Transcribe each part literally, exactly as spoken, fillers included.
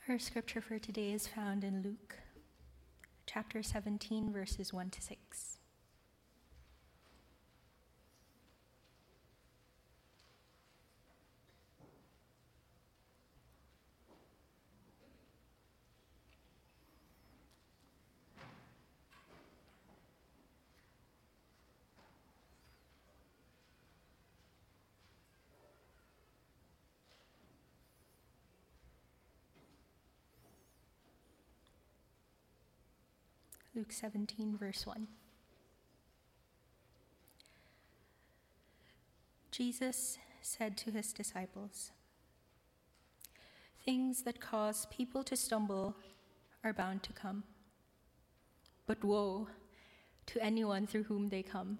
Our scripture for today is found in Luke, chapter seventeen, verses one to six. Luke seventeen, verse one. Jesus said to his disciples, "Things that cause people to stumble are bound to come. But woe to anyone through whom they come.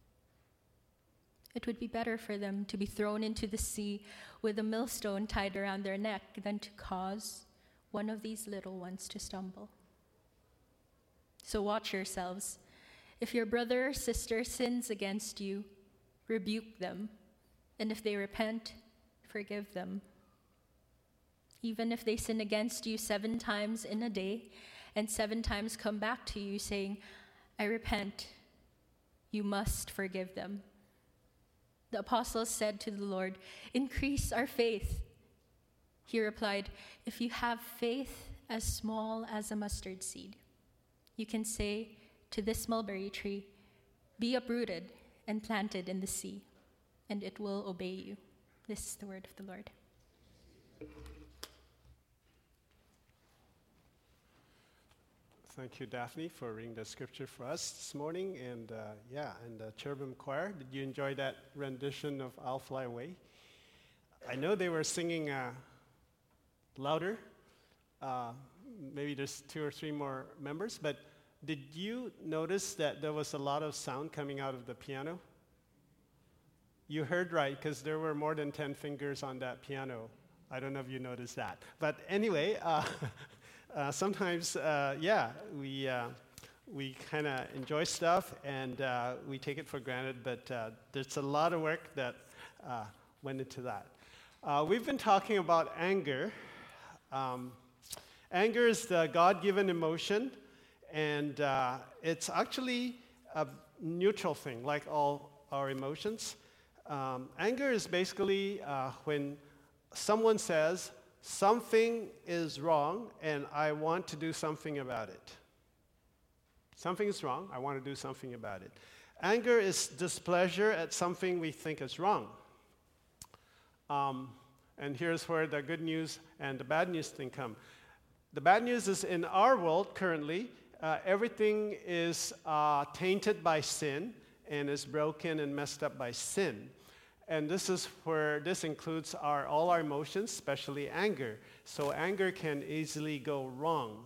It would be better for them to be thrown into the sea with a millstone tied around their neck than to cause one of these little ones to stumble. So watch yourselves. If your brother or sister sins against you, rebuke them, and if they repent, forgive them. Even if they sin against you seven times in a day, and seven times come back to you saying, 'I repent,' you must forgive them." The apostles said to the Lord, "Increase our faith." He replied, "If you have faith as small as a mustard seed, you can say to this mulberry tree, 'Be uprooted and planted in the sea,' and it will obey you." This is the word of the Lord. Thank you, Daphne, for reading the scripture for us this morning. And uh, yeah, and the cherubim choir, did you enjoy that rendition of "I'll Fly Away"? I know they were singing uh, louder. Uh, maybe there's two or three more members, but did you notice that there was a lot of sound coming out of the piano? You heard right, because there were more than ten fingers on that piano. I don't know if you noticed that. But anyway, uh, uh, sometimes, uh, yeah, we uh, we kind of enjoy stuff and uh, we take it for granted, but uh, there's a lot of work that uh, went into that. Uh, we've been talking about anger. Um, anger is the God-given emotion, and uh, it's actually a neutral thing, like all our emotions. Um, anger is basically uh, when someone says, "Something is wrong, and I want to do something about it." Something is wrong, I want to do something about it. Anger is displeasure at something we think is wrong. Um, and here's where the good news and the bad news thing come. The bad news is in our world currently, uh, everything is uh, tainted by sin and is broken and messed up by sin. And this is where this includes our all our emotions, especially anger. So anger can easily go wrong.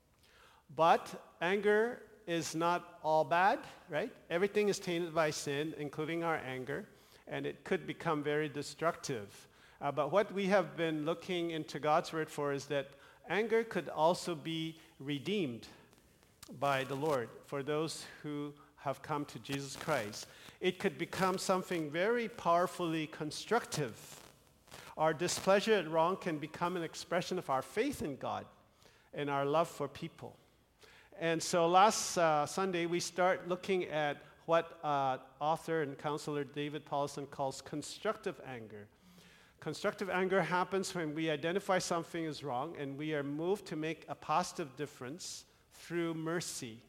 But anger is not all bad, right? Everything is tainted by sin, including our anger, and it could become very destructive. Uh, but what we have been looking into God's word for is that anger could also be redeemed by the Lord for those who have come to Jesus Christ. It could become something very powerfully constructive. Our displeasure at wrong can become an expression of our faith in God and our love for people. And so last uh, Sunday, we start looking at what uh, author and counselor David Paulson calls constructive anger. Constructive anger happens when we identify something is wrong and we are moved to make a positive difference through mercy.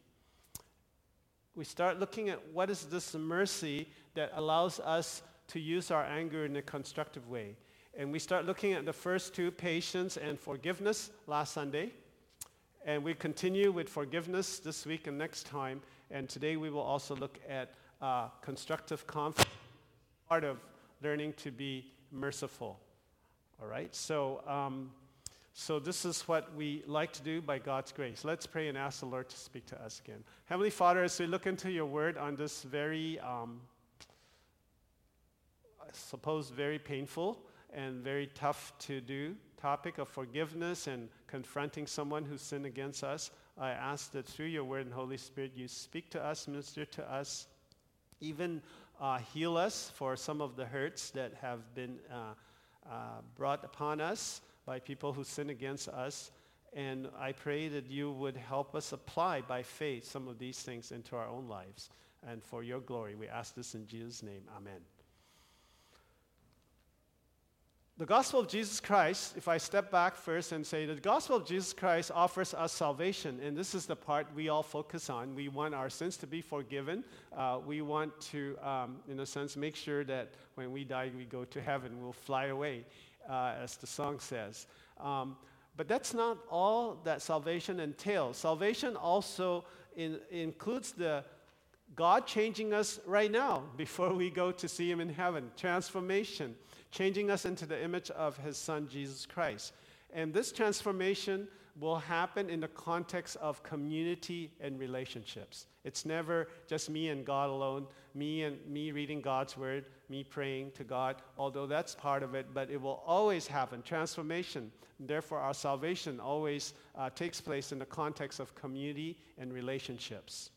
We start looking at what is this mercy that allows us to use our anger in a constructive way. And we start looking at the first two, patience and forgiveness, last Sunday. And we continue with forgiveness this week and next time. And today we will also look at uh, constructive conflict, part of learning to be merciful. All right? So, um, so this is what we like to do by God's grace. Let's pray and ask the Lord to speak to us again. Heavenly Father, as we look into your word on this very, um, I suppose, very painful and very tough to do topic of forgiveness and confronting someone who sinned against us, I ask that through your word and Holy Spirit, you speak to us, minister to us, even uh, heal us for some of the hurts that have been uh, uh, brought upon us by people who sin against us. And I pray that you would help us apply by faith some of these things into our own lives. And for your glory, we ask this in Jesus' name. Amen. The gospel of Jesus Christ, if I step back first and say, the gospel of Jesus Christ offers us salvation, and this is the part we all focus on. We want our sins to be forgiven. Uh, we want to, um, in a sense, make sure that when we die, we go to heaven. We'll fly away, uh, as the song says. Um, but that's not all that salvation entails. Salvation also in, includes the God changing us right now before we go to see him in heaven. Transformation. Changing us into the image of his son, Jesus Christ. And this transformation will happen in the context of community and relationships. It's never just me and God alone, me and me reading God's word, me praying to God, although that's part of it, but it will always happen, transformation. Therefore, our salvation always uh, takes place in the context of community and relationships.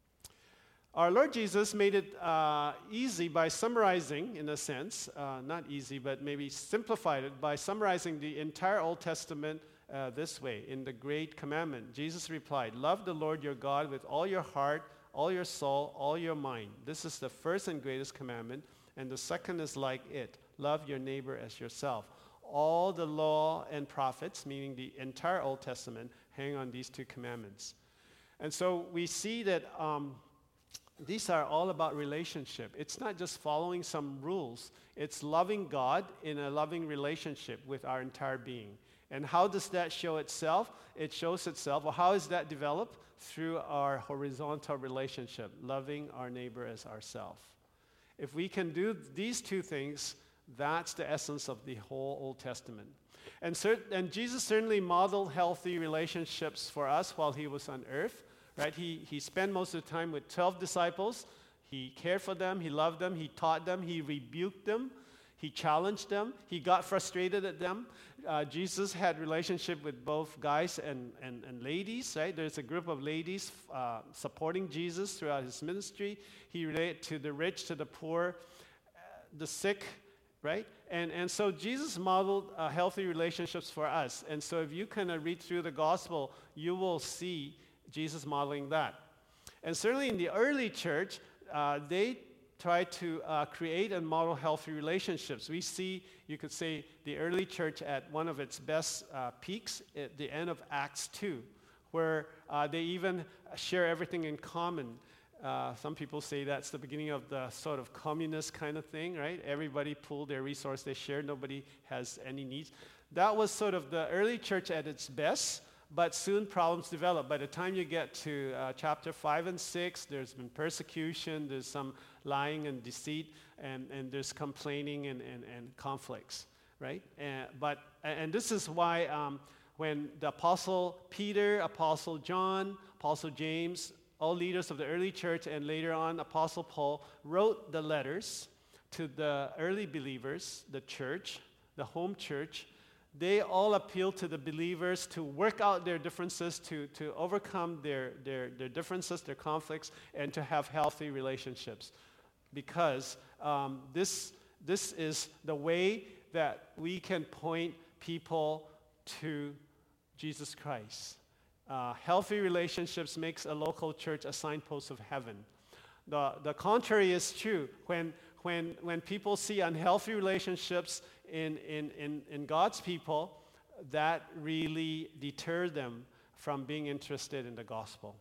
Our Lord Jesus made it uh, easy by summarizing, in a sense, uh, not easy, but maybe simplified it by summarizing the entire Old Testament uh, this way. In the Great Commandment, Jesus replied, "Love the Lord your God with all your heart, all your soul, all your mind. This is the first and greatest commandment, and the second is like it. Love your neighbor as yourself." All the law and prophets, meaning the entire Old Testament, hang on these two commandments. And so we see that Um, these are all about relationship. It's not just following some rules. It's loving God in a loving relationship with our entire being. And how does that show itself? It shows itself, or how is that developed? Through our horizontal relationship, loving our neighbor as ourselves. If we can do these two things, that's the essence of the whole Old Testament. And, cert- and Jesus certainly modeled healthy relationships for us while he was on earth. Right? He, he spent most of the time with twelve disciples. He cared for them. He loved them. He taught them. He rebuked them. He challenged them. He got frustrated at them. Uh, Jesus had relationship with both guys and, and, and ladies. Right? There's a group of ladies uh, supporting Jesus throughout his ministry. He related to the rich, to the poor, uh, the sick. Right? And, and so Jesus modeled uh, healthy relationships for us. And so if you kind of read through the gospel, you will see Jesus modeling that. And certainly in the early church, uh, they tried to uh, create and model healthy relationships. We see, you could say, the early church at one of its best uh, peaks at the end of Acts two, where uh, they even share everything in common. Uh, some people say that's the beginning of the sort of communist kind of thing, right? Everybody pooled their resource, they share, nobody has any needs. That was sort of the early church at its best. But soon problems develop. By the time you get to uh, chapter five and six, there's been persecution, there's some lying and deceit, and, and there's complaining and, and, and conflicts, right? And, but, and this is why um, when the Apostle Peter, Apostle John, Apostle James, all leaders of the early church, and later on Apostle Paul, wrote the letters to the early believers, the church, the home church, they all appeal to the believers to work out their differences, to, to overcome their, their, their differences, their conflicts, and to have healthy relationships. Because um, this, this is the way that we can point people to Jesus Christ. Uh, healthy relationships makes a local church a signpost of heaven. The, the contrary is true. When, when, when people see unhealthy relationships in, in, in, in God's people, that really deters them from being interested in the gospel.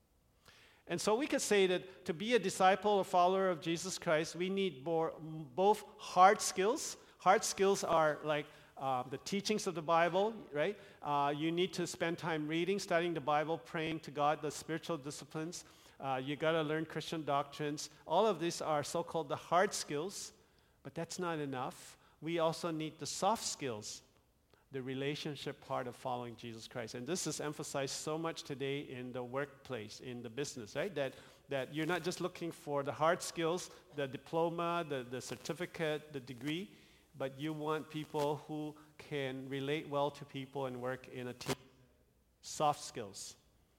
And so we could say that to be a disciple or follower of Jesus Christ, we need more, both hard skills. Hard skills are like uh, the teachings of the Bible, right? Uh, you need to spend time reading, studying the Bible, praying to God, the spiritual disciplines. Uh, you got to learn Christian doctrines. All of these are so-called the hard skills, but that's not enough. We also need the soft skills, the relationship part of following Jesus Christ. And this is emphasized so much today in the workplace, in the business, right? That, that you're not just looking for the hard skills, the diploma, the, the certificate, the degree, but you want people who can relate well to people and work in a team. Soft skills.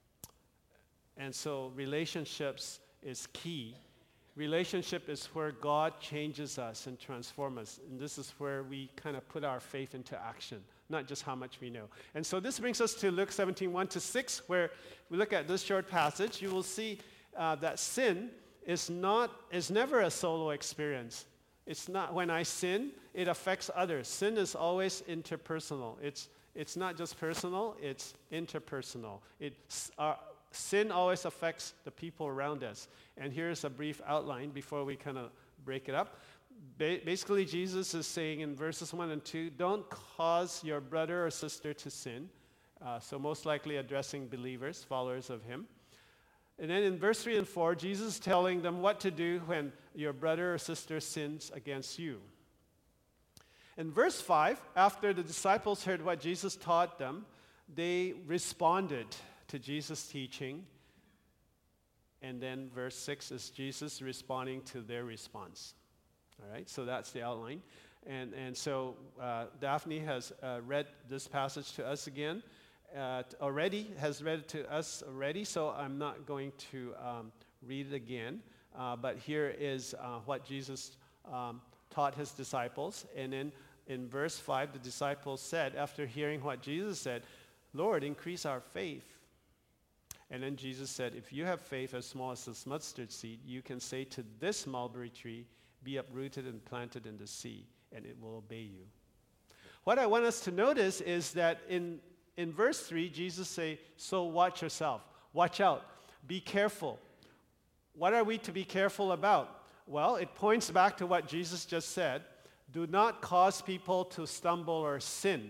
And so relationships is key. Relationship is where God changes us and transforms us. And this is where we kind of put our faith into action. not just how much we know. And so this brings us to Luke seventeen, one to six, where we look at this short passage. You will see uh, that sin is not is never a solo experience. It's not when I sin, it affects others. Sin is always interpersonal. It's it's not just personal, it's interpersonal. It's, uh, sin always affects the people around us. And here's a brief outline before we kind of break it up. Ba- basically, Jesus is saying in verses one and two, don't cause your brother or sister to sin. Uh, so most likely addressing believers, followers of him. And then in verse three and four, Jesus is telling them what to do when your brother or sister sins against you. In verse five, after the disciples heard what Jesus taught them, they responded to Jesus' teaching. And then verse six is Jesus responding to their response. All right, so that's the outline. And, and so uh, Daphne has uh, read this passage to us again. Uh, already, has read it to us already, so I'm not going to um, read it again. Uh, but here is uh, what Jesus um, taught his disciples. And then in verse five, the disciples said, after hearing what Jesus said, Lord, increase our faith. And then Jesus said, if you have faith as small as this mustard seed, you can say to this mulberry tree, be uprooted and planted in the sea, and it will obey you. What I want us to notice is that in In verse three, Jesus say, so watch yourself. Watch out. Be careful. What are we to be careful about? Well, it points back to what Jesus just said. Do not cause people to stumble or sin.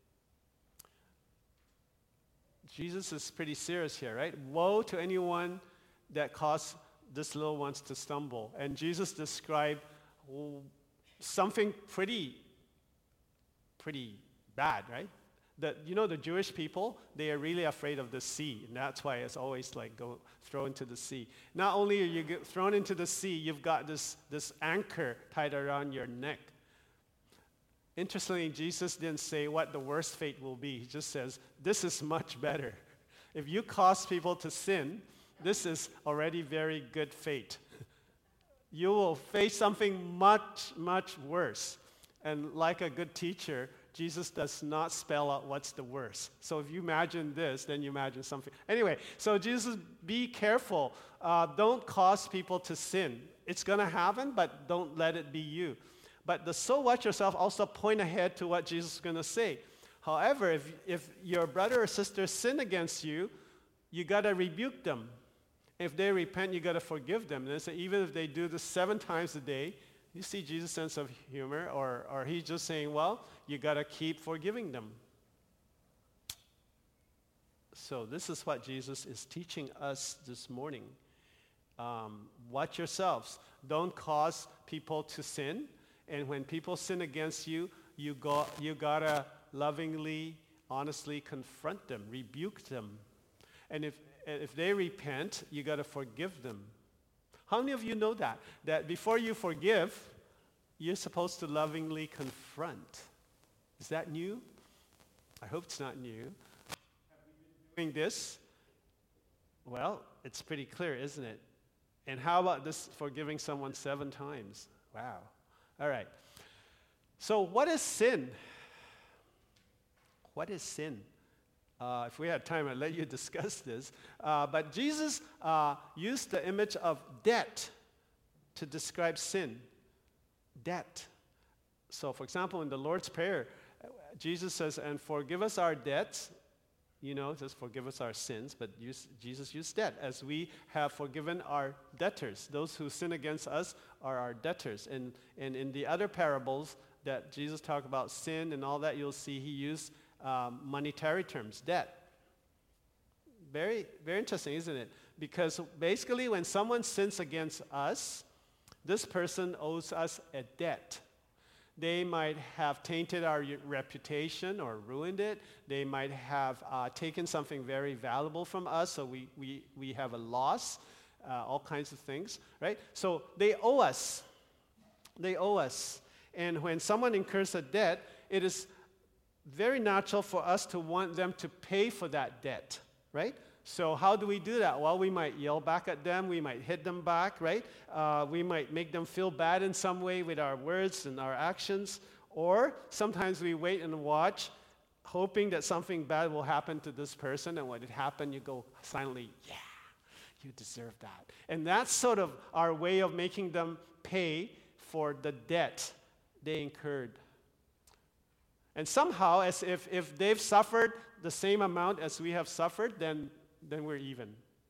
Jesus is pretty serious here, right? Woe to anyone that causes these little ones to stumble. And Jesus described something pretty, pretty bad, right? The, you know, the Jewish people, they are really afraid of the sea, and that's why it's always like go throw into the sea. Not only are you get thrown into the sea, you've got this, this anchor tied around your neck. Interestingly, Jesus didn't say what the worst fate will be. He just says, this is much better. If you cause people to sin, this is already very good fate. You will face something much, much worse. And like a good teacher, Jesus does not spell out what's the worst. So if you imagine this, then you imagine something. Anyway, so Jesus, be careful. Uh, don't cause people to sin. It's going to happen, but don't let it be you. But the so watch yourself also point ahead to what Jesus is going to say. However, if, if your brother or sister sin against you, you got to rebuke them. If they repent, you got to forgive them. And so even if they do this seven times a day, you see Jesus' sense of humor, or, or he's just saying, well, you got to keep forgiving them. So this is what Jesus is teaching us this morning. Um, watch yourselves. Don't cause people to sin. And when people sin against you, you, go, you got to lovingly, honestly confront them, rebuke them. And if, if they repent, you got to forgive them. How many of you know that? That before you forgive, you're supposed to lovingly confront. Is that new? I hope it's not new. Have we been doing this? Well, it's pretty clear, isn't it? And how about this forgiving someone seven times? Wow. All right. So what is sin? What is sin? Uh, if we had time, I'd let you discuss this. Uh, but Jesus uh, used the image of debt to describe sin. Debt. So, for example, in the Lord's Prayer, Jesus says, and forgive us our debts. You know, just forgive us our sins, but use, Jesus used debt, as we have forgiven our debtors. Those who sin against us are our debtors. And, and in the other parables that Jesus talked about sin and all that, you'll see he used um, monetary terms, debt. Very, very interesting, isn't it? Because basically when someone sins against us, this person owes us a debt. They might have tainted our reputation or ruined it. They might have uh, taken something very valuable from us, so we, we, we have a loss, uh, all kinds of things, right? So they owe us. They owe us. And when someone incurs a debt, it is very natural for us to want them to pay for that debt, right? So how do we do that? Well, we might yell back at them. We might hit them back, right? Uh, we might make them feel bad in some way with our words and our actions. Or sometimes we wait and watch hoping that something bad will happen to this person, and when it happened, you go silently, yeah, you deserve that. And that's sort of our way of making them pay for the debt they incurred. And somehow, as if, if they've suffered the same amount as we have suffered, then, then we're even.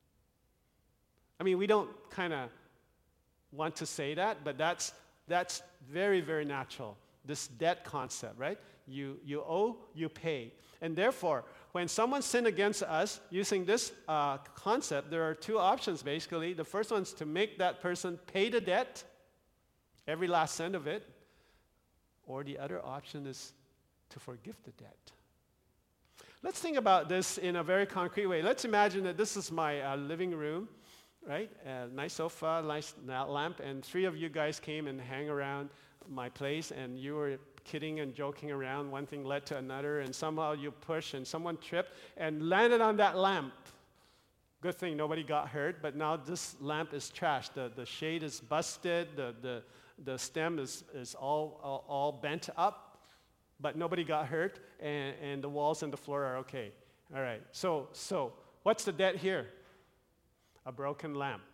I mean, we don't kind of want to say that, but that's, that's very, very natural, this debt concept, right? You, you owe, you pay. And therefore, when someone sinned against us, using this uh, concept, there are two options, basically. The first one is to make that person pay the debt, every last cent of it, or the other option is to forgive the debt. Let's think about this in a very concrete way. Let's imagine that this is my uh, living room, right? A nice sofa, nice lamp, and three of you guys came and hang around my place, and you were kidding and joking around. One thing led to another, and somehow you push, and someone tripped and landed on that lamp. Good thing nobody got hurt, but now this lamp is trashed. The, the shade is busted, the, the, the stem is, is all, all, all bent up, but nobody got hurt, and, and the walls and the floor are okay. All right, so, so what's the debt here? A broken lamp.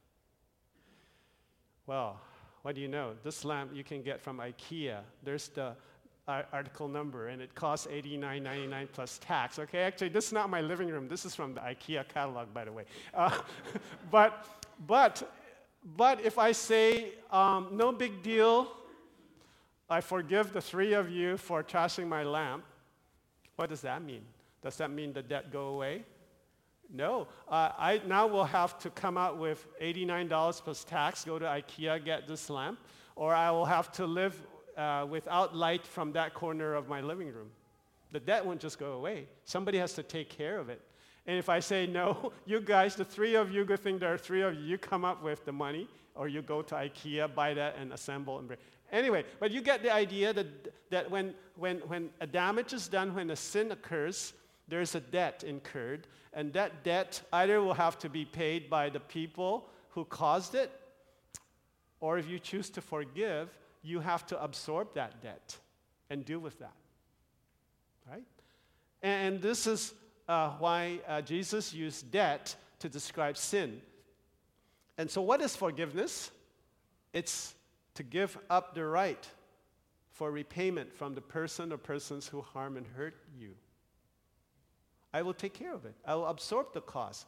Well, what do you know? This lamp you can get from IKEA. There's the uh, article number, and it costs eighty-nine ninety-nine plus tax. Okay, actually, this is not my living room. This is from the IKEA catalog, by the way. Uh, but, but, but if I say, um, no big deal, I forgive the three of you for trashing my lamp, what does that mean? Does that mean the debt go away? No. Uh, I now will have to come out with eighty-nine dollars plus tax, go to IKEA, get this lamp, or I will have to live uh, without light from that corner of my living room. The debt won't just go away. Somebody has to take care of it. And if I say, no, you guys, the three of you, good thing there are three of you, you come up with the money, or you go to IKEA, buy that, and assemble and bring. Anyway, but you get the idea that, that when, when, when a damage is done, when a sin occurs, there's a debt incurred, and that debt either will have to be paid by the people who caused it, or if you choose to forgive, you have to absorb that debt and deal with that, right? And this is uh, why uh, Jesus used debt to describe sin. And so what is forgiveness? It's to give up the right for repayment from the person or persons who harm and hurt you. I will take care of it. I will absorb the cost.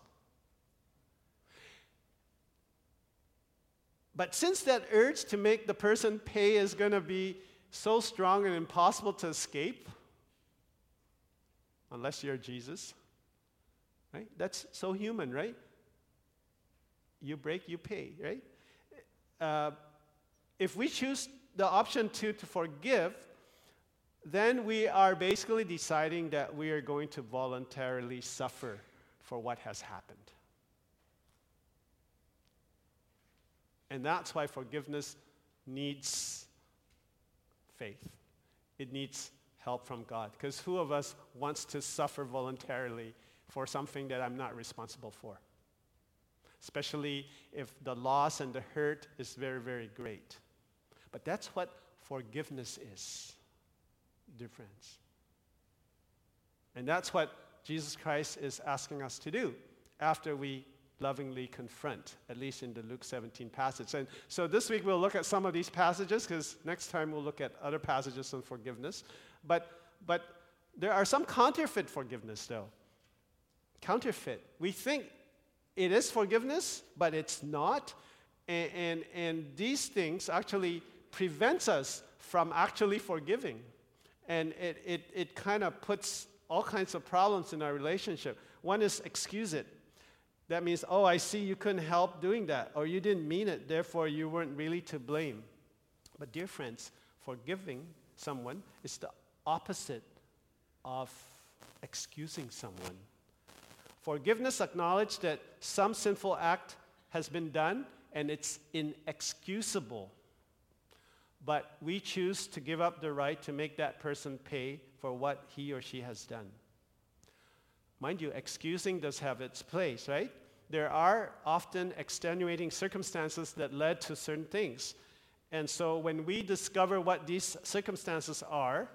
But since that urge to make the person pay is going to be so strong and impossible to escape, unless you're Jesus, right? That's so human, right? You break, you pay, right? Uh, if we choose the option two to forgive, then we are basically deciding that we are going to voluntarily suffer for what has happened. And that's why forgiveness needs faith. It needs help from God. Because who of us wants to suffer voluntarily for something that I'm not responsible for? Especially if the loss and the hurt is very, very great. But that's what forgiveness is, dear friends. And that's what Jesus Christ is asking us to do after we lovingly confront, at least in the Luke seventeen passage. And so this week we'll look at some of these passages, because next time we'll look at other passages on forgiveness. But, but there are some counterfeit forgiveness, though. Counterfeit. We think it is forgiveness, but it's not. And, and, and these things actually prevents us from actually forgiving. And it, it, it kind of puts all kinds of problems in our relationship. One is excuse it. That means, oh, I see you couldn't help doing that, or you didn't mean it, therefore you weren't really to blame. But dear friends, forgiving someone is the opposite of excusing someone. Forgiveness acknowledges that some sinful act has been done and it's inexcusable. But we choose to give up the right to make that person pay for what he or she has done. Mind you, excusing does have its place, right? There are often extenuating circumstances that led to certain things. And so when we discover what these circumstances are,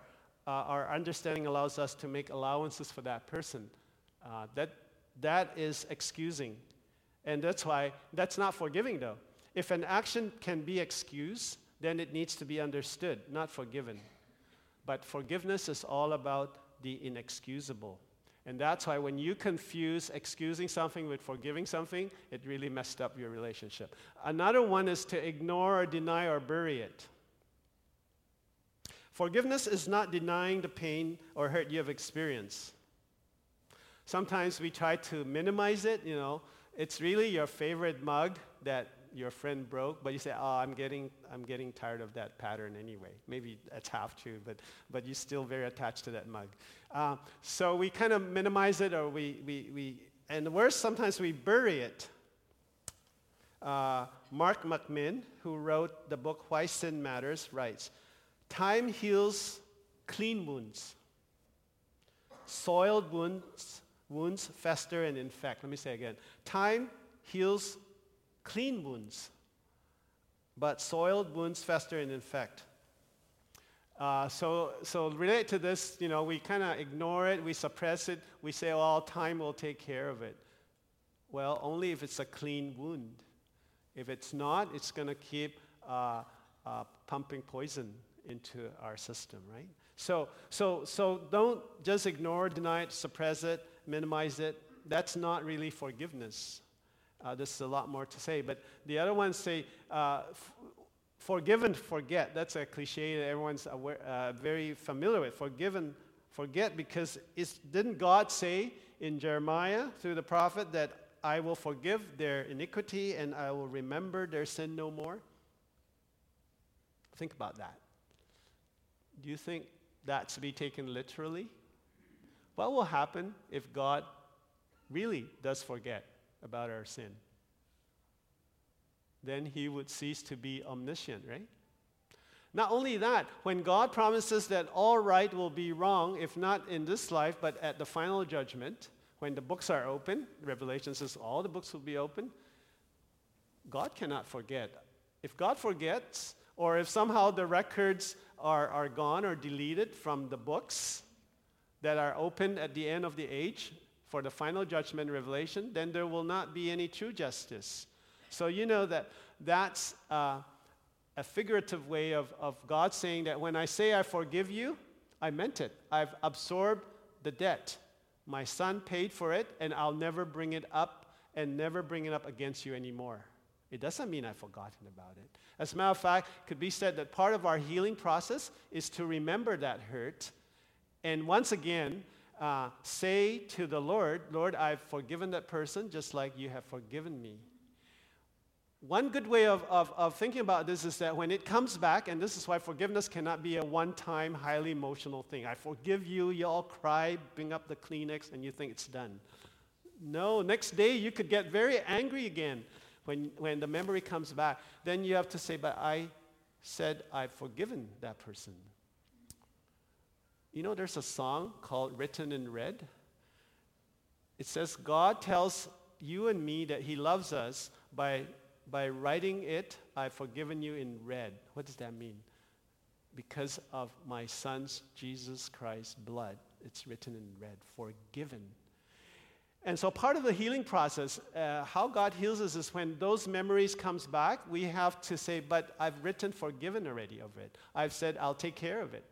uh, our understanding allows us to make allowances for that person. Uh, that, that is excusing. And that's why, that's not forgiving though. If an action can be excused, then it needs to be understood, not forgiven. But forgiveness is all about the inexcusable. And that's why when you confuse excusing something with forgiving something, it really messed up your relationship. Another one is to ignore or deny or bury it. Forgiveness is not denying the pain or hurt you have experienced. Sometimes we try to minimize it, you know. It's really your favorite mug that your friend broke, but you say, oh, I'm getting, I'm getting tired of that pattern anyway. Maybe that's half true, but, but you're still very attached to that mug. Uh, so we kind of minimize it, or we, we, we, and worse, sometimes we bury it. Uh, Mark McMinn, who wrote the book Why Sin Matters, writes, time heals clean wounds. Soiled wounds, wounds fester and infect. Let me say again. Time heals clean wounds, but soiled wounds fester and infect. Uh, so, so related to this, you know, we kind of ignore it, we suppress it, we say, well, time will take care of it. Well, only if it's a clean wound. If it's not, it's going to keep uh, uh, pumping poison into our system, right? So, so, so don't just ignore, deny it, suppress it, minimize it. That's not really forgiveness. Uh, there's a lot more to say, but the other ones say, uh, f- forgive and forget. That's a cliche that everyone's aware, uh, very familiar with. Forgive and forget, because it's, didn't God say in Jeremiah through the prophet that I will forgive their iniquity and I will remember their sin no more? Think about that. Do you think that's to be taken literally? What will happen if God really does forget about our sin? Then he would cease to be omniscient, right? Not only that, when God promises that all right will be wrong, if not in this life, but at the final judgment, when the books are open, Revelation says all the books will be open, God cannot forget. If God forgets, or if somehow the records are, are gone or deleted from the books that are opened at the end of the age, for the final judgment revelation, then there will not be any true justice. So you know that that's uh, a figurative way of, of God saying that when I say I forgive you, I meant it. I've absorbed the debt. My son paid for it, and I'll never bring it up and never bring it up against you anymore. It doesn't mean I've forgotten about it. As a matter of fact, it could be said that part of our healing process is to remember that hurt, and once again, Uh, say to the Lord, Lord, I've forgiven that person just like you have forgiven me. One good way of, of, of thinking about this is that when it comes back, and this is why forgiveness cannot be a one-time, highly emotional thing. I forgive you, you all cry, bring up the Kleenex, and you think it's done. No, next day you could get very angry again when, when the memory comes back. Then you have to say, but I said I've forgiven that person. You know, there's a song called Written in Red. It says, God tells you and me that he loves us by, by writing it, I've forgiven you in red. What does that mean? Because of my son's Jesus Christ's blood, it's written in red, forgiven. And so part of the healing process, uh, how God heals us is when those memories comes back, we have to say, but I've written forgiven already of it. I've said I'll take care of it.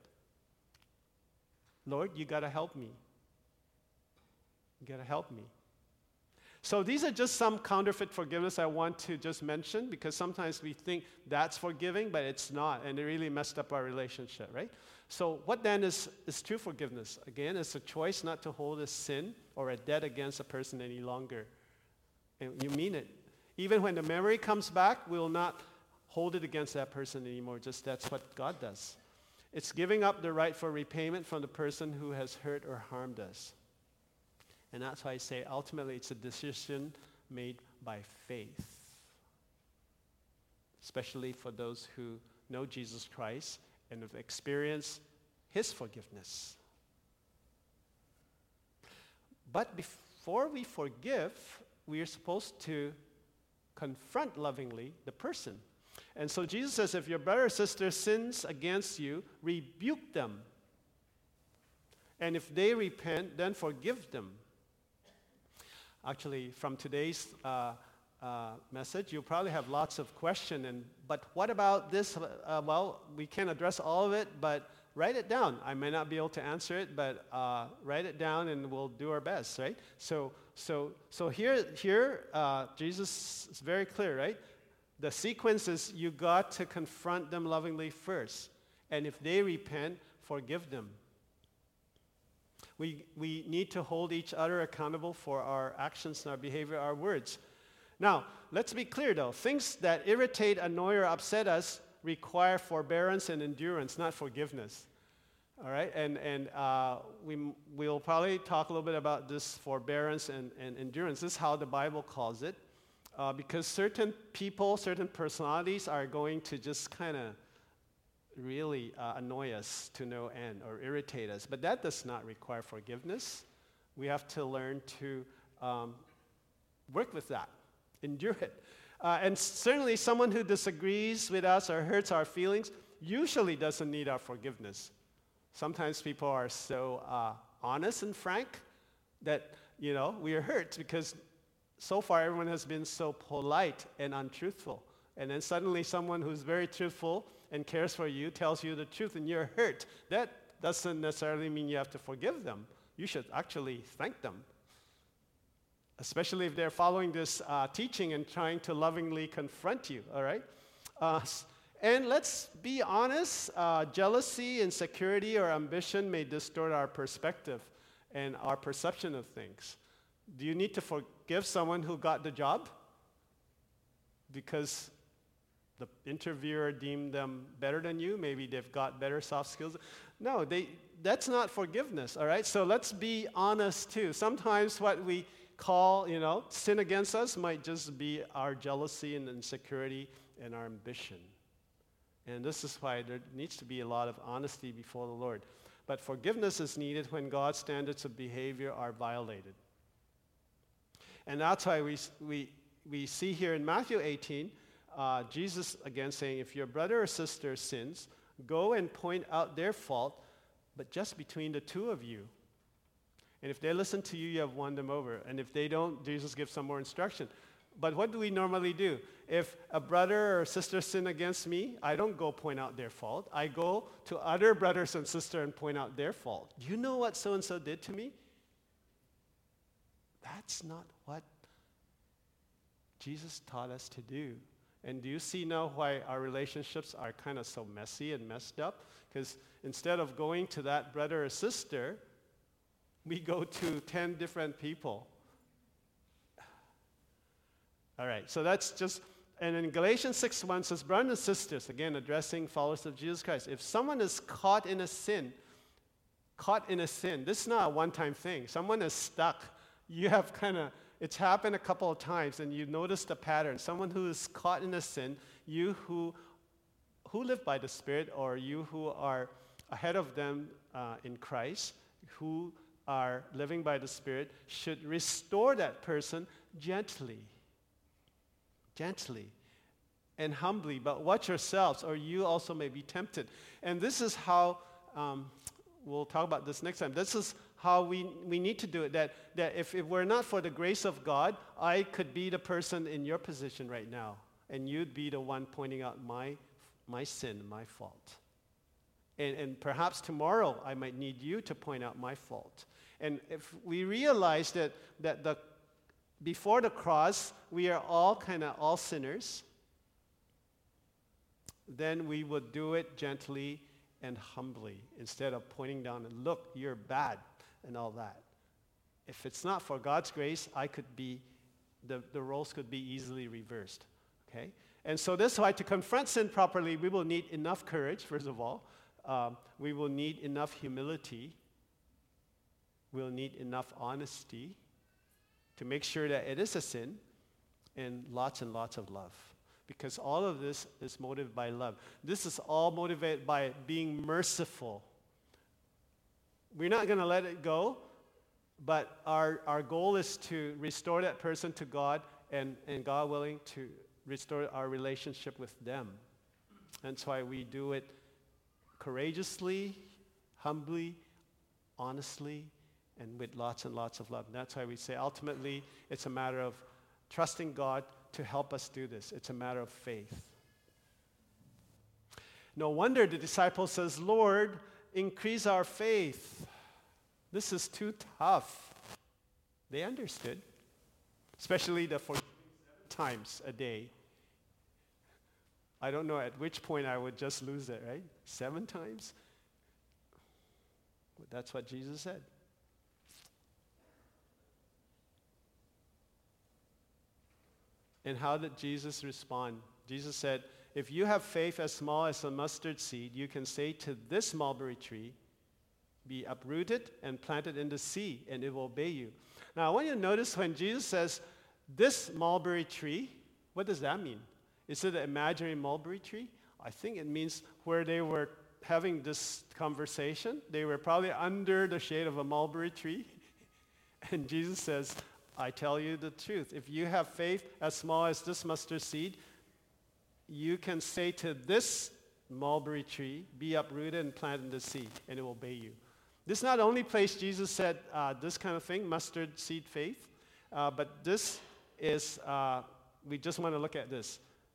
Lord, you got to help me. You got to help me. So these are just some counterfeit forgiveness I want to just mention, because sometimes we think that's forgiving, but it's not, and it really messed up our relationship, right? So what then is, is true forgiveness? Again, it's a choice not to hold a sin or a debt against a person any longer. And you mean it. Even when the memory comes back, we will not hold it against that person anymore. Just that's what God does. It's giving up the right for repayment from the person who has hurt or harmed us. And that's why I say ultimately it's a decision made by faith, especially for those who know Jesus Christ and have experienced his forgiveness. But before we forgive, we are supposed to confront lovingly the person. And so Jesus says, if your brother or sister sins against you, rebuke them. And if they repent, then forgive them. Actually, from today's uh, uh, message, you'll probably have lots of questions. And but what about this? Uh, well, we can't address all of it, but write it down. I may not be able to answer it, but uh, write it down, and we'll do our best, right? So, so, so here, here, uh, Jesus is very clear, right? The sequence is you got to confront them lovingly first, and if they repent, forgive them. We, we need to hold each other accountable for our actions and our behavior, our words. Now, let's be clear though. Things that irritate, annoy, or upset us require forbearance and endurance, not forgiveness. All right? And, and uh, we, we'll probably talk a little bit about this forbearance and, and endurance. This is how the Bible calls it. Uh, because certain people, certain personalities are going to just kind of really uh, annoy us to no end or irritate us. But that does not require forgiveness. We have to learn to um, work with that, endure it. Uh, and certainly someone who disagrees with us or hurts our feelings usually doesn't need our forgiveness. Sometimes people are so uh, honest and frank that, you know, we are hurt because so far everyone has been so polite and untruthful. And then suddenly someone who's very truthful and cares for you tells you the truth and you're hurt. That doesn't necessarily mean you have to forgive them. You should actually thank them, especially if they're following this uh, teaching and trying to lovingly confront you, all right? Uh, and let's be honest, uh, jealousy, insecurity, or ambition may distort our perspective and our perception of things. Do you need to forgive someone who got the job because the interviewer deemed them better than you? Maybe they've got better soft skills. No, they, that's not forgiveness, all right? So let's be honest too. Sometimes what we call, you know, sin against us might just be our jealousy and insecurity and our ambition. And this is why there needs to be a lot of honesty before the Lord. But forgiveness is needed when God's standards of behavior are violated. And that's why we, we, we see here in Matthew eighteen, uh, Jesus again saying, if your brother or sister sins, go and point out their fault, but just between the two of you. And if they listen to you, you have won them over. And if they don't, Jesus gives some more instruction. But what do we normally do? If a brother or sister sin against me, I don't go point out their fault. I go to other brothers and sisters and point out their fault. Do you know what so-and-so did to me? That's not what Jesus taught us to do. And do you see now why our relationships are kind of so messy and messed up? Because instead of going to that brother or sister, we go to ten different people. All right, so that's just, and in Galatians six one says, brothers and sisters, again addressing followers of Jesus Christ, if someone is caught in a sin, caught in a sin, this is not a one-time thing. Someone is stuck. You have kind of, it's happened a couple of times and you notice the pattern. Someone who is caught in a sin, you who, who live by the Spirit, or you who are ahead of them uh, in Christ, who are living by the Spirit, should restore that person gently. Gently and humbly, but watch yourselves, or you also may be tempted. And this is how, um, we'll talk about this next time, this is how we, we need to do it, that, that if it were not for the grace of God, I could be the person in your position right now, and you'd be the one pointing out my, my sin, my fault. And, and perhaps tomorrow I might need you to point out my fault. And if we realize that, that the before the cross, we are all kind of all sinners, then we would do it gently and humbly instead of pointing down and look, you're bad and all that. If it's not for God's grace, I could be, the, the roles could be easily reversed, okay? And so this is why to confront sin properly, we will need enough courage, first of all. Um, we will need enough humility. We'll need enough honesty to make sure that it is a sin, and lots and lots of love. Because all of this is motivated by love. This is all motivated by being merciful. We're not going to let it go, but our, our goal is to restore that person to God, and, and God willing to restore our relationship with them. That's why we do it courageously, humbly, honestly and with lots and lots of love. And that's why we say ultimately it's a matter of trusting God to help us do this. It's a matter of faith. No wonder the disciple says, Lord, increase our faith. This is too tough. They understood, especially the forty times a day. I don't know at which point I would just lose it, right? Seven times? But that's what Jesus said. And how did Jesus respond? Jesus said, if you have faith as small as a mustard seed, you can say to this mulberry tree, be uprooted and planted in the sea, and it will obey you. Now, I want you to notice when Jesus says, this mulberry tree, what does that mean? Is it an imaginary mulberry tree? I think it means where they were having this conversation, they were probably under the shade of a mulberry tree. And Jesus says, I tell you the truth. If you have faith as small as this mustard seed, you can say to this mulberry tree, be uprooted and planted in the sea, and it will obey you. This is not the only place Jesus said uh, this kind of thing, mustard seed faith, uh, but this is, uh, we just want to look at this.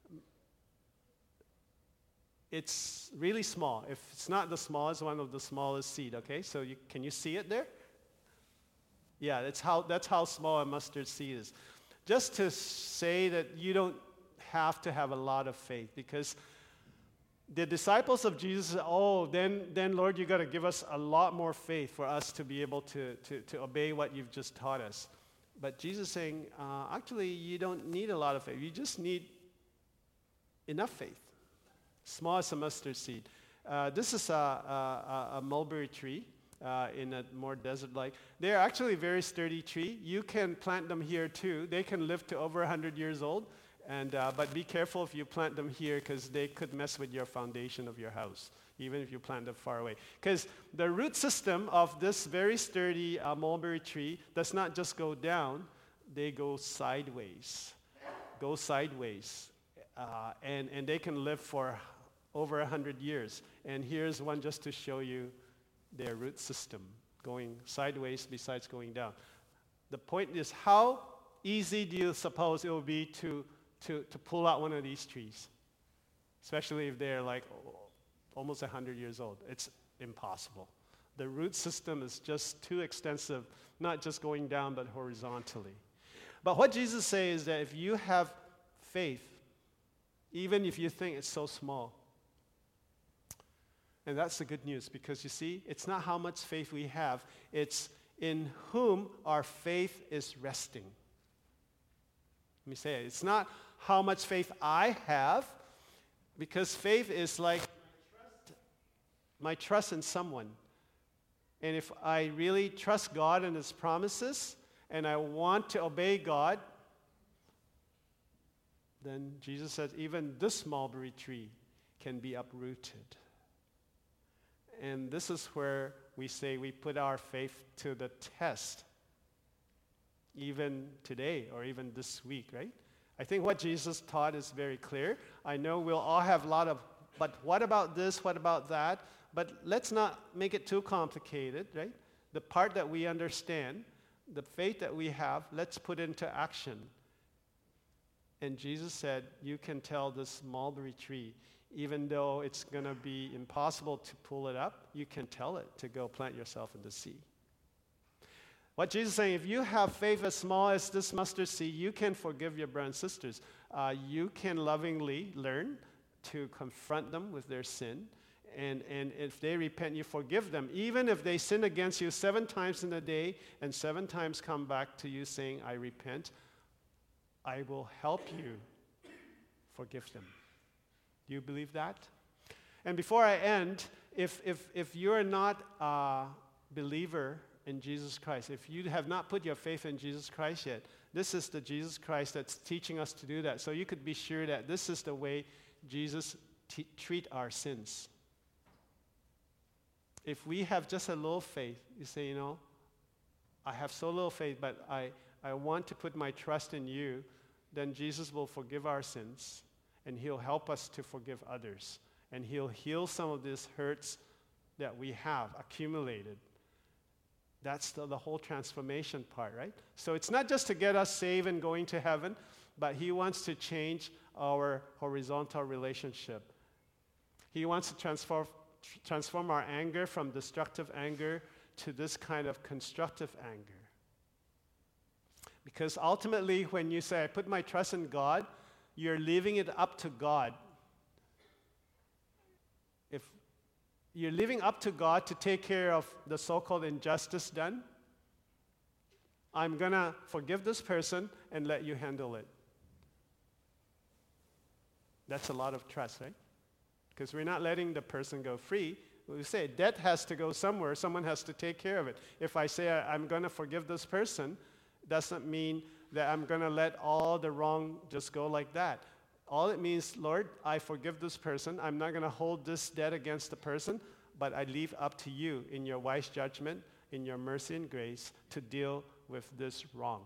It's really small. If it's not the smallest, one of the smallest seed, okay? So you, can you see it there? Yeah, that's how, that's how small a mustard seed is. Just to say that you don't have to have a lot of faith, because the disciples of Jesus said, oh, then, then Lord, you got to give us a lot more faith for us to be able to, to, to obey what you've just taught us. But Jesus is saying, uh, actually, you don't need a lot of faith. You just need enough faith. Small as a mustard seed. Uh, this is a, a, a mulberry tree uh, in a more desert-like. They're actually a very sturdy tree. You can plant them here too. They can live to over one hundred years old. And, uh, but be careful if you plant them here, because they could mess with your foundation of your house, even if you plant them far away. Because the root system of this very sturdy uh, mulberry tree does not just go down, they go sideways. Go sideways. Uh, and, and they can live for over one hundred years. And here's one just to show you their root system, going sideways besides going down. The point is, how easy do you suppose it will be to To, to pull out one of these trees, especially if they're like oh, almost one hundred years old? It's impossible. The root system is just too extensive, not just going down, but horizontally. But what Jesus says is that if you have faith, even if you think it's so small, and that's the good news, because you see, it's not how much faith we have, it's in whom our faith is resting. Let me say it. It's not how much faith I have, because faith is like my trust in someone. And if I really trust God and His promises, and I want to obey God, then Jesus says even this mulberry tree can be uprooted. And this is where we say we put our faith to the test. Even today or even this week, right? I think what Jesus taught is very clear. I know we'll all have a lot of, but what about this, what about that? But let's not make it too complicated, right? The part that we understand, the faith that we have, let's put into action. And Jesus said, you can tell this mulberry tree, even though it's going to be impossible to pull it up, you can tell it to go plant yourself in the sea. What Jesus is saying, if you have faith as small as this mustard seed, you can forgive your brothers and sisters. Uh, you can lovingly learn to confront them with their sin. And, and if they repent, you forgive them. Even if they sin against you seven times in a day and seven times come back to you saying, I repent, I will help you forgive them. Do you believe that? And before I end, if, if, if you're not a believer in Jesus Christ, if you have not put your faith in Jesus Christ yet, this is the Jesus Christ that's teaching us to do that. So you could be sure that this is the way Jesus t- treat our sins. If we have just a little faith, you say, you know, I have so little faith, but I, I want to put my trust in you, then Jesus will forgive our sins, and He'll help us to forgive others. And He'll heal some of these hurts that we have accumulated. That's the, the whole transformation part, right? So it's not just to get us saved and going to heaven, but he wants to change our horizontal relationship. He wants to transform, transform our anger from destructive anger to this kind of constructive anger. Because ultimately, when you say, I put my trust in God, you're leaving it up to God. If you're leaving up to God to take care of the so-called injustice done, I'm going to forgive this person and let you handle it. That's a lot of trust, right? Because we're not letting the person go free. We say debt has to go somewhere. Someone has to take care of it. If I say I'm going to forgive this person, doesn't mean that I'm going to let all the wrong just go like that. All it means, Lord, I forgive this person. I'm not going to hold this debt against the person, but I leave up to you in your wise judgment, in your mercy and grace to deal with this wrong.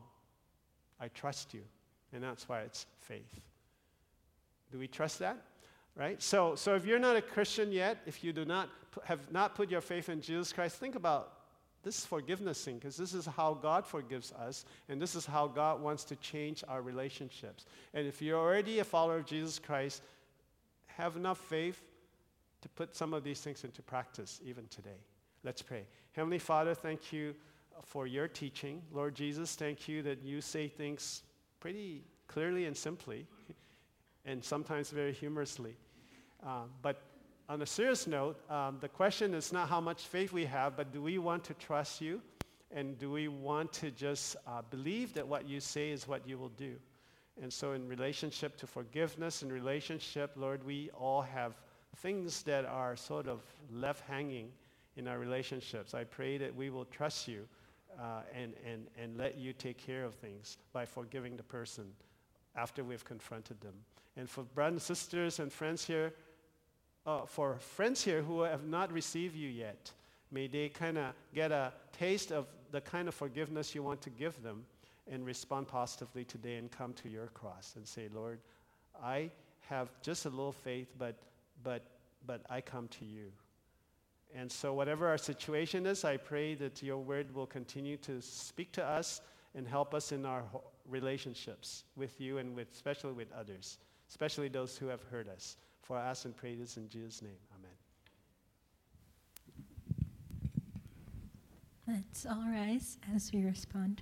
I trust you, and that's why it's faith. Do we trust that? Right? So, so if you're not a Christian yet, if you do not have not put your faith in Jesus Christ, think about this forgiveness thing, because this is how God forgives us, and this is how God wants to change our relationships. And if you're already a follower of Jesus Christ, have enough faith to put some of these things into practice even today. Let's pray. Heavenly Father, thank you for your teaching. Lord Jesus, thank you that you say things pretty clearly and simply, and sometimes very humorously. Uh, but on a serious note, um, the question is not how much faith we have, but do we want to trust you? And do we want to just uh, believe that what you say is what you will do? And so in relationship to forgiveness, in relationship, Lord, we all have things that are sort of left hanging in our relationships. I pray that we will trust you uh, and, and, and let you take care of things by forgiving the person after we've confronted them. And for brothers and sisters and friends here, Uh, for friends here who have not received you yet, may they kind of get a taste of the kind of forgiveness you want to give them and respond positively today and come to your cross and say, Lord, I have just a little faith, but but but I come to you. And so whatever our situation is, I pray that your word will continue to speak to us and help us in our ho- relationships with you and with, especially with others, especially those who have hurt us. For I ask and pray this in Jesus' name. Amen. Let's all rise as we respond.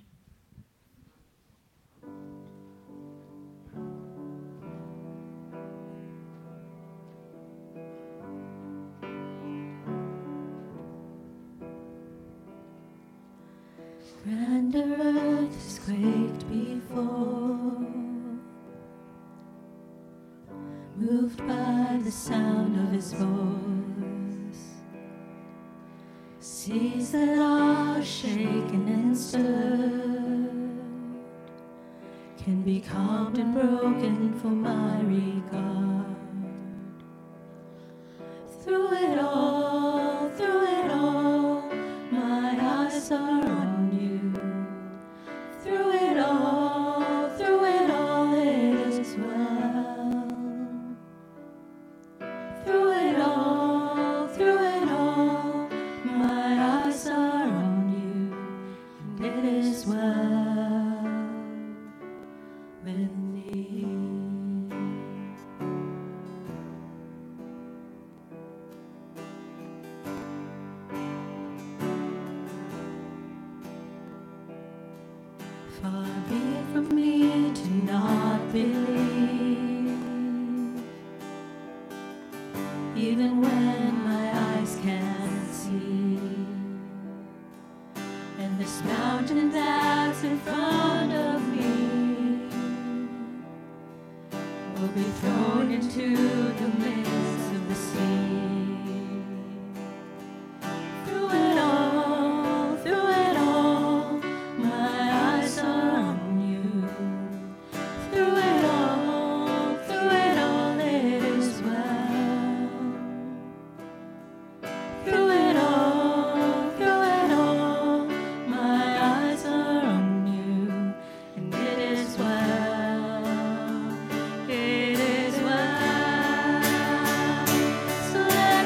Grander earth has quaked before, moved by the sound of his voice. Seas that are shaken and stirred can be calmed and broken for my regard. Through it all, through it all, my eyes are on you. Through it all, through it all, it is well. Through it all, through it all, my eyes are on you, and it is well with me. Far be it from me to not believe, even when my eyes can't see. And this mountain that's in front of me will be thrown into the midst of the sea. Through it all, through it all, my eyes are on you. Through it all, through it all, it is well. Through it all, through it all, my eyes are on you, and it is well. It is well. So let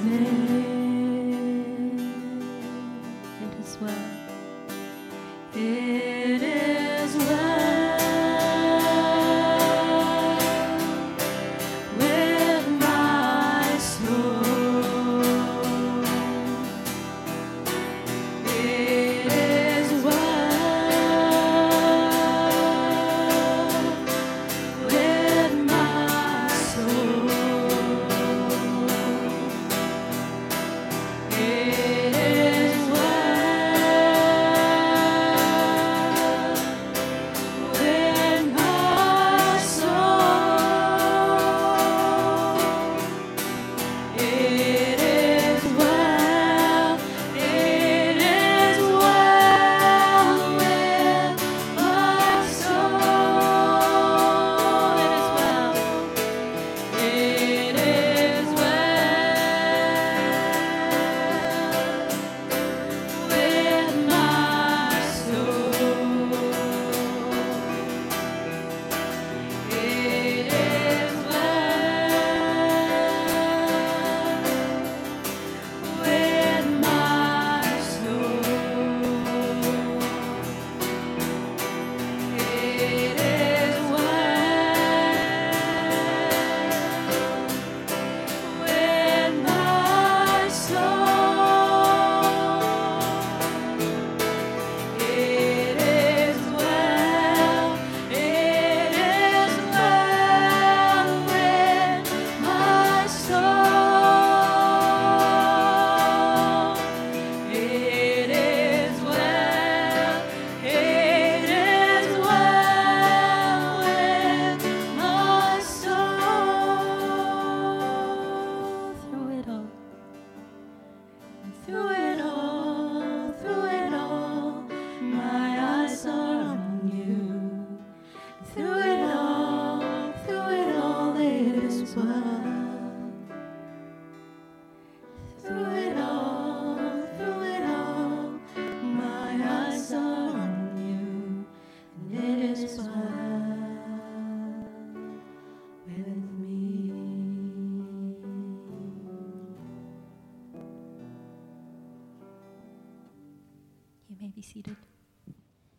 You may be seated.